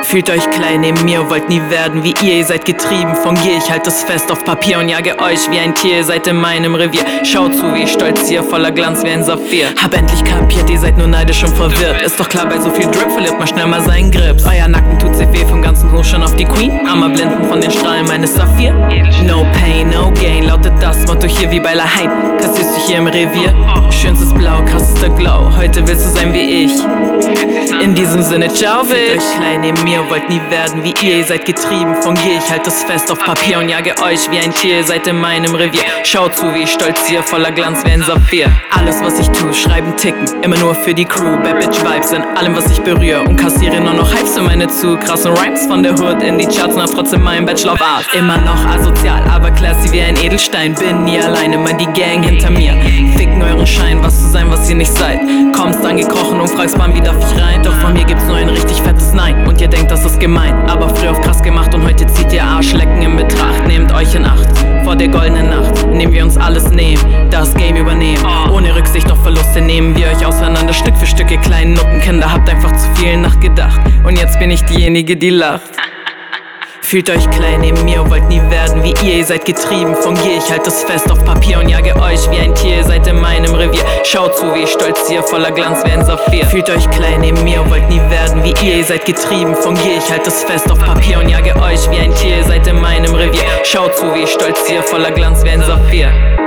Fühlt euch klein neben mir, wollt nie werden wie ihr seid getrieben von Gier. Ich halt es fest auf Papier und jage euch wie ein Tier. Ihr seid in meinem Revier, schaut zu, wie ich stolz hier, voller Glanz wie ein Saphir. Hab endlich kapiert, ihr seid nur neidisch und verwirrt. Ist doch klar, bei so viel Drip verliert man schnell mal seinen Grips. Euer Nacken tut sich weh vom ganzen Hoch schon auf die Queen. Armer blinden von den Strahlen meines Saphir. No pain, no gain, lautet das Motto hier wie bei La Haine. Kassierst du hier im Revier? Schönstes Blau, krassester Glow. Heute willst du sein wie ich. In diesem Sinne, ciao, Fühlt euch klein neben mir, wollt nie werden wie ihr seid getrieben von Gier. Ich halt es fest auf Papier und jage euch wie ein Tier. Ihr seid in meinem Revier, schaut zu, wie ich stolz hier, voller Glanz wie ein Saphir. Alles, was ich tue, schreiben, ticken, immer nur für die Crew. Bad Bitch Vibes in allem, was ich berühre. Und kassiere nur noch Hypes für meine zu krassen Rhymes von der Hood in die Charts, nach trotzdem mein Bachelor of Art. Immer noch asozial, aber classy wie ein Edelstein. Bin nie alleine, mein die Gang hinter mir. Ficken euren Schein, was zu sein, was ihr nicht seid. Kommst angekrochen und fragst, wann wie darf ich rein? Doch von mir gibt's nur ein richtig fettes Nein. Und ihr denkt, das ist gemein, aber früher auf krass gemacht. Und heute zieht ihr Arschlecken in Betracht. Nehmt euch in Acht, vor der goldenen Nacht, indem wir uns alles nehmen, das Game übernehmen. Ohne Rücksicht auf Verluste nehmen wir euch auseinander, Stück für Stück, ihr kleinen Nuttenkinder. Habt einfach zu viel nachgedacht und jetzt bin ich diejenige, die lacht. Fühlt euch klein neben mir, wollt nie werden wie ihr seid getrieben von Gier. Ich halt es fest auf Papier und jage euch wie ein Tier. Ihr seid in meinem Revier, schaut zu, wie ich stolz hier, voller Glanz wie ein Saphir. Fühlt euch klein neben mir, wollt nie werden wie ihr seid getrieben von Gier. Ich halt es fest auf Papier und jage euch wie ein Tier. Ihr seid in meinem Revier, schaut zu, wie ich stolz hier, voller Glanz wie ein Saphir.